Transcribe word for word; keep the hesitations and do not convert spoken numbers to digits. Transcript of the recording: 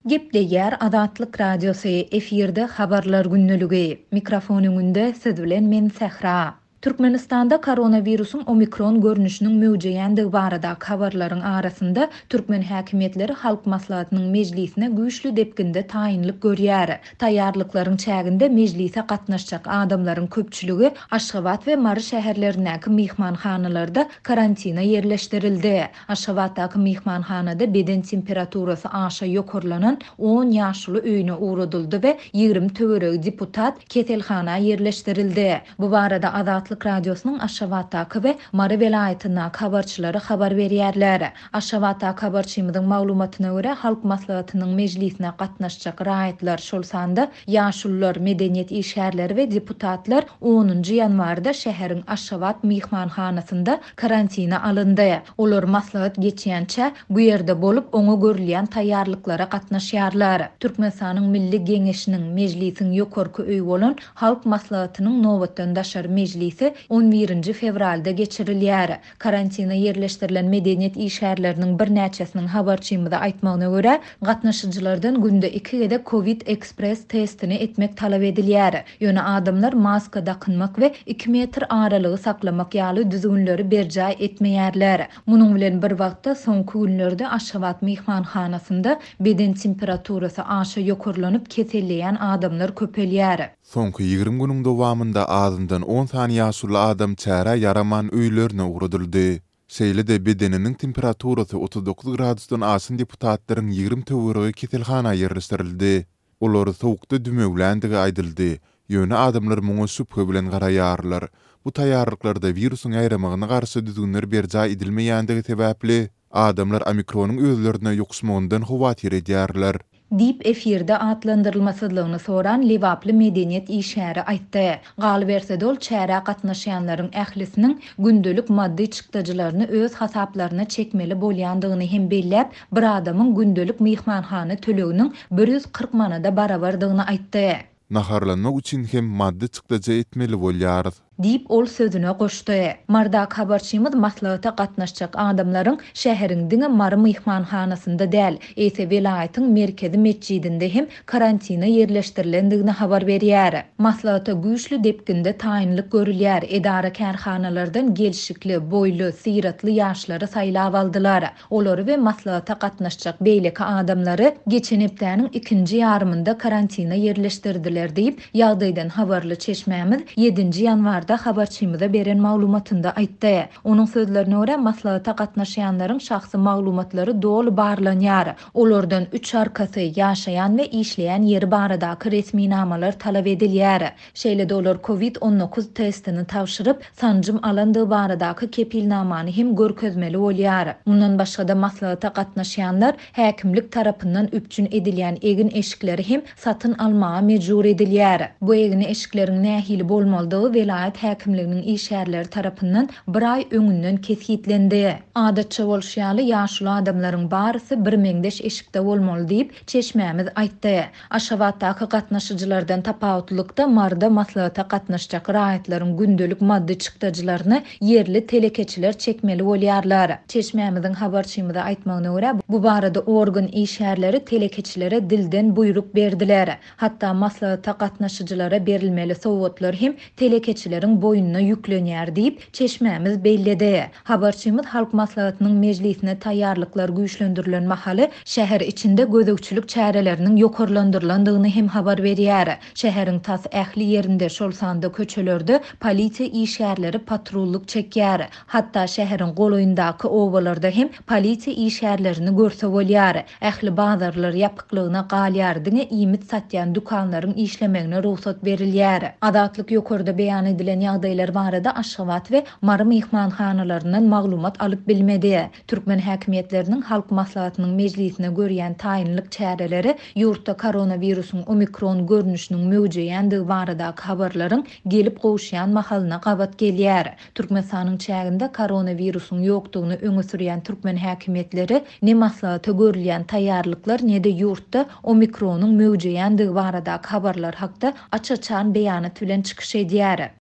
Gepleýär Azatlyk Radiosy efirde habarlar günnüligi. Mikrofonuňynda siz bilen men Sähra. Türkmenistanda koronawirusyň omikron görnüşiniň möwjeýändigi barada habarlaryň arasynda türkmen häkimetleri halk maslahatynyň mejlisine güýçlü depkinde taýinlik görýär. Taýýarlyklaryň çäginde mejlise gatnaşjak adamlaryň köpçüligi Aşgabat we Mary şäherlerindäki mihmanhanalarda karantina yerleşdirildi. Aşgabatdaky mihmanhanada beden temperaturasy aşa ýokurlanan on ýaşly öýüne uğradyldy we ýigrim töweregi deputat keselhana yerleşdirildi. Bu barada Azatlyk Radiosynyň Aşgabatdaky we Mary welaýatynyň habarçylary habar berýärler. Aşgabatdaky habarçymyzyň maglumatyna görä halk maslahatynyň mejlisine gatnaşjak raýatlar şol sanda ýaşullar, medeniýet işgärleri we deputatlar onunjy ýanwarda şäheriň Aşgabat mihmanhanasynda karantina alyndy. Olar maslahat geçýänçe bu ýerde bolup oňa görülýän taýýarlyklara gatnaşýarlar. Türkmenistanyň Milli Geňeşiniň mejlisiň ýokarky öýü bolan halk maslahatynyň nowatdan daşar mejlisi on birinji fevralda geçirilýär. Karantina yerleşdirilen medeniýet işgärleriniň bir näçesiniň habarçymyda aýtmagyna görä, gatnaşyjylardan günde iki gede Covid Express testini etmek talap edilýär. Ýöne adamlar maska dakynmak we iki metr aralygy saklamak ýaly düzgünleri berjaý etmeýärler. Munyň bilen bir wagtda soňky günlerde Aşgabat mihmanhanasynda beden temperaturasy aşa ýokurlanyp keselleýän adamlar köpelýär. Soňky ýigrim günüň dowamynda azyndan on sany ýaşly adam çäre ýaraman öýlerine uğradyldy. Şeýle de bedeniniň temperaturasy otuz dokuz gradusdan aşyn deputatlaryň ýigrim töweregi keselhana ýerleşdirildi. Olar sowukda dümegländigi aýdyldy. Ýöne adamlar muňa şüphe bilen garaýarlar. Bu taýýarlyklarda wirusyň aýramagyna garşy düzgünler berjaý edilmeýändigi sebäpli adamlar omikronyň özlerine ýuksmagyndan howatyr edýärler. Dip efirde atlandyrylmasyzlygyny soran Lewaply medeniýet işgäri aýtdy. Galy berse dol çäre gatnaşýanlaryň ählisiniň gündelik maddi çykdyjylaryny öz hasaplaryna çekmeli bolýandygyny hem belläp, bir adamyň gündelik mihmanhana töleginiň bir ýüz kırk manada barabardygyny aýtdy. Naharlanmak üçin hem maddi çykdyjy etmeli bolýar. Dip ol sözüne goşdy. Mardak habarçymyz maslahata gatnaşjak adamlaryň şäheriň diňe Mary mihmanhanasynda däl, ese welaýatyň merkezi mescidinde hem karantina yerleşdirilendigini habar berýär. Maslahata güýçlü depkinde taýinlik görülýär. Edara kärhanalardan gelşikli, boýly, syratly ýaşlary saýlap aldylar. Olary we maslahata gatnaşjak beýleki adamlary geçen hepdäniň ikinji ýarymynda karantina yerleşdirdiler diýip ýagdaýdan habarly çeşmämiz ýedinji ýanwar da habarçymyza beren maglumatynda aýtdy. Onuň sözlerine görä maslahata gatnaşýanlaryň şahsy maglumatlary dolu barlanýar. Olardan üç arkasy ýaşaýan we işleýän ýeri baradaky resmi namalar talap edilýär. Şeýle de olar Covid on dokuz testini tapşyryp sanjym alandygy baradaky kepilnamany hem görkezmeli bolýar. Mundan başga da maslahata gatnaşýanlar häkimlik tarapyndan üpçün edilýän egin eşikleri hem satyn almaga mejbur edilýär. Bu egin eşikleriň nähili bolmalydygy welaýat häkimliginiň işgärleri tarapyndan bir aý öňünden kesgitlendi. Adatça bolşýaly ýaşly adamlaryň barysy bir meňdeş eşikde bolmaly diýip çeşmämiz aýtdy. Aşgabatdaky gatnaşyjylardan tapawutlykda Marda maslahata gatnaşjak raýatlaryň gündelik maddi çykdyjylaryny yerli telekeçiler çekmeli bolýarlar. Çeşmämiziň habarçymyza aýtmagyna görä, bu barada organ işgärleri telekeçilere dilden buyruk berdiler. Hatda maslahata gatnaşyjylara berilmeli sowgatlar hem telekeçileriň boyununa ýüklenýär diýip çeşmämiz bellädi. Habarçymyz halk maslahatynyň mejlisine taýýarlyklar güýçlendirilen mahaly şäher içinde gözegçilik çäreleriniň ýokarlandyrylandygyny hem habar berýär. Şäheriň tas ähli ýerinde şol sanda köçelerde polisiýa işgärleri patrulluk çekýär. Hatda şäheriň goloýundaky owalarda hem polisiýa işgärlerini görse bolýar. Ähli bazarlar ýapyklygyna galýar diňe iýmit satýan dukanlaryň işlemegine ruhsat berilýär. Adatlyk ýokarda beýan edilen ýagdaýlar barada Aşgabat we Mary mihmanhanalaryndan maglumat alyp bilmedi. Türkmen häkimetleriniň halk maslahatynyň mejlisine görýän taýinlik çäreleri ýurtda koronawirusyň omikron görnüşiniň möwjeýändigi baradaky habarlaryň gelip gowşýan mahalyna gabat gelýär. Türkmenistanyň çäginde koronawirusyň ýokdugyny öňe sürýän türkmen häkimetleri ne maslahata görülýän taýýarlyklar ne de ýurtda omikronyň möwjeýändigi baradaky habarlar hakda açyk-açyk beýanat bilen çykyş edýär.